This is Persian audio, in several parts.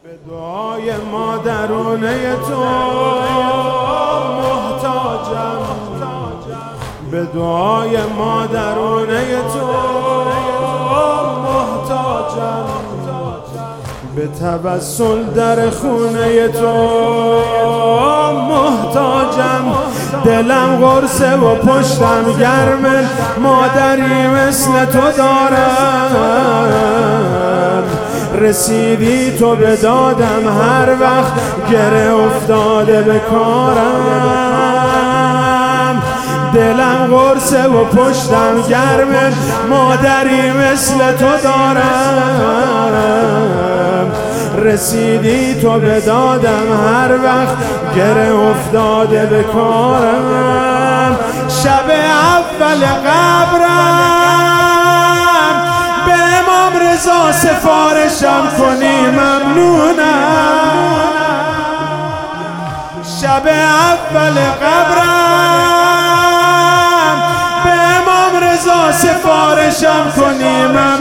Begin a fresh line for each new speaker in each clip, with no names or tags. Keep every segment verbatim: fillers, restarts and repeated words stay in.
به دعای مادرونه تو محتاجم، به دعای مادرونه تو محتاجم، به توسل در خونه تو محتاجم. دلم قرصه و پشتم گرمه، مادری مثل تو دارم. رسیدی تو به دادم هر وقت گره افتاده به کارم. دلم قرصه و پشتم گرمه، مادری مثل تو دارم. رسیدی تو به دادم هر وقت گره افتاده به کارم. شب اول قبرم به امام رضا سفارشم کنی ممنونم. شب اول قبرم به امام رضا سفارشم کنی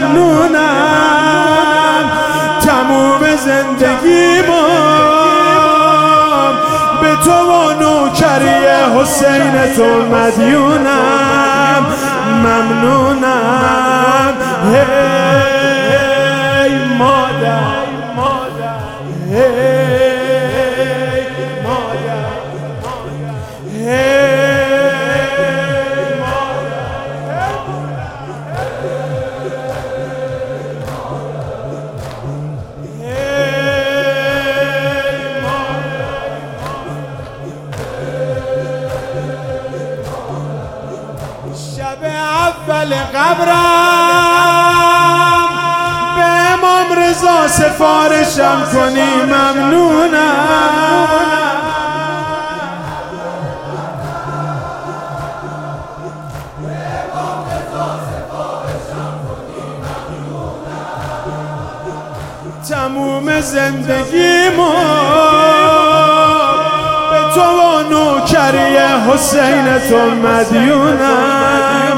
ممنونم. تموم زندگیمو به تو و نوکری حسین تو مدیونم. ممنونم. هی مادر، هی مادر، هی شب اول قبرم به امام رضا سفارشم کنی ممنونم. تموم زندگیمو به تو و نوکری حسین تو مدیونم.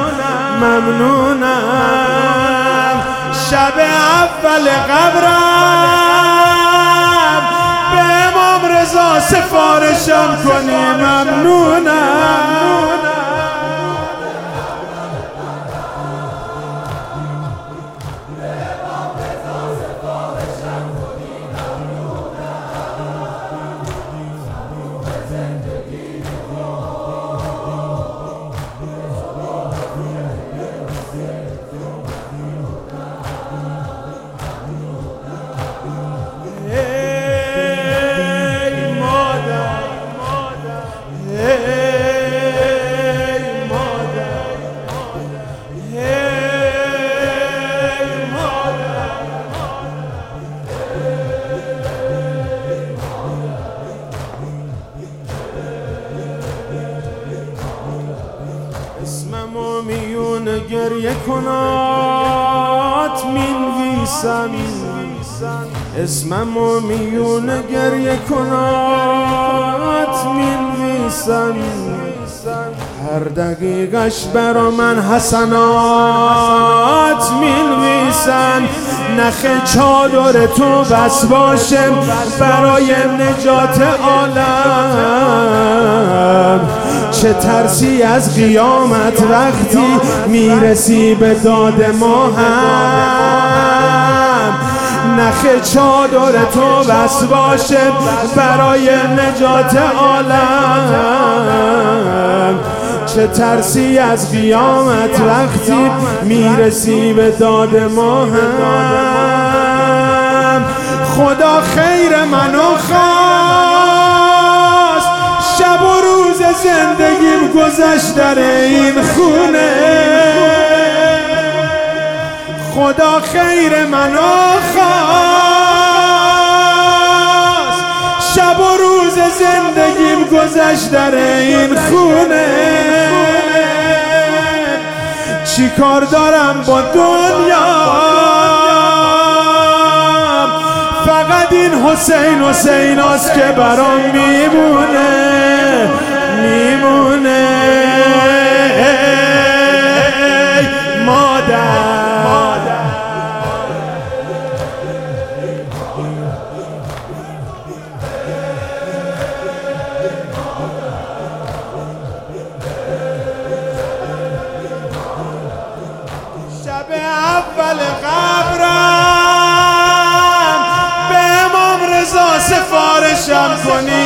ممنونم. شب اول قبرم به امام رضا سفارشم کنی ممنونم. اسممو میون گریه کنات مینویسم، اسممو میون گریه کنات مینویسم. هر دقیقش برا من حسنات مینویسن. نخ چادر تو بس باشه برای نجات عالم. چه ترسی از قیامت وقتی میرسی به داد ما هم. نخ چادر تو بس باشه برای نجات عالم. چه ترسی از قیامت وقتی میرسی به داد ما هم. خدا خیر منو خواست، شب و روز زندگیم گذشت در این خونه. خدا خیر منو خواست، شب و روز زندگیم گذشت در این خونه. چی کار دارم با دنیا، فقط این حسین حسین هست که برام میمونه میمونه. ای مادر، جمع کنی